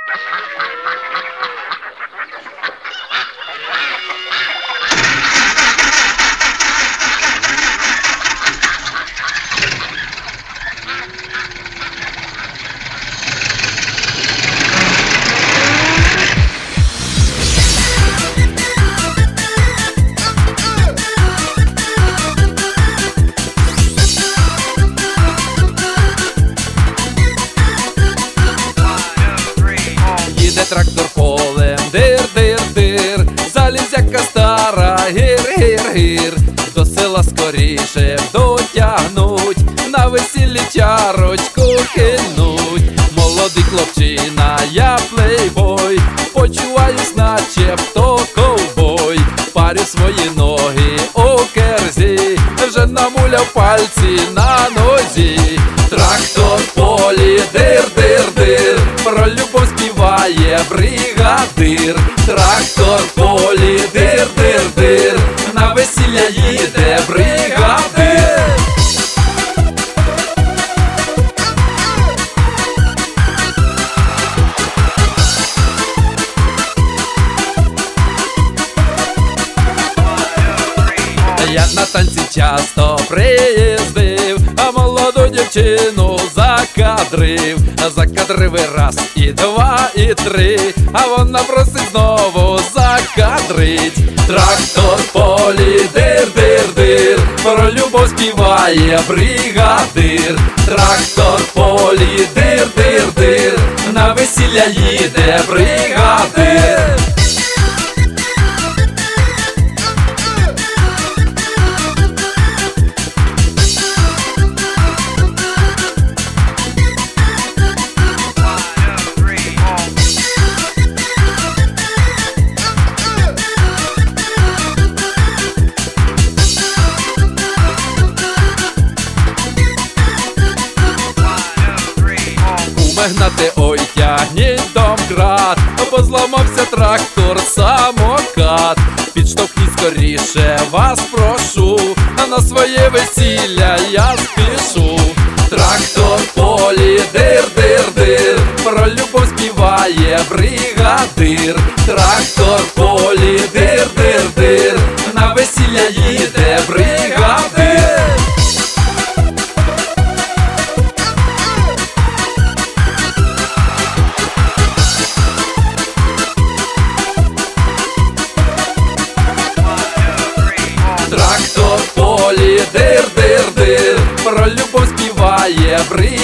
Трактор полем, дир-дир-дир, залізяка стара, гір-гір-гір, до села скоріше дотягнуть, на весіллі чарочку хильнуть. Молодий хлопчина, я плейбой, почуваюсь начебто ковбой, парю свої ноги у керзі, вже намуляв пальці на нозі. Трактор в полі, дир-дир-дир, про любов співає бригадир. Трактор в полі, дир-дир-дир, на весілля їде бригадир. Я на танці часто приїздив, а молоду дівчину закадрив. Закадрив і раз, і два, і три, а вона просить знову закадрить. Трактор в полі, дир-дир-дир, про любов співає бригадир. Трактор в полі, дир-дир-дир, на весілля їде бригадир. Гнати, ой, тягніть домкрат, бо зламався трактор, самокат. Підштовхніть скоріше, вас прошу, на своє весілля я спішу. Трактор в полі, дир-дир-дир, про любов співає бригадир. Трактор в полі, дир-дир-дир, на весілля їде бригадир. Трактор в полі, дир-дир-дир, про любов співає бригадир.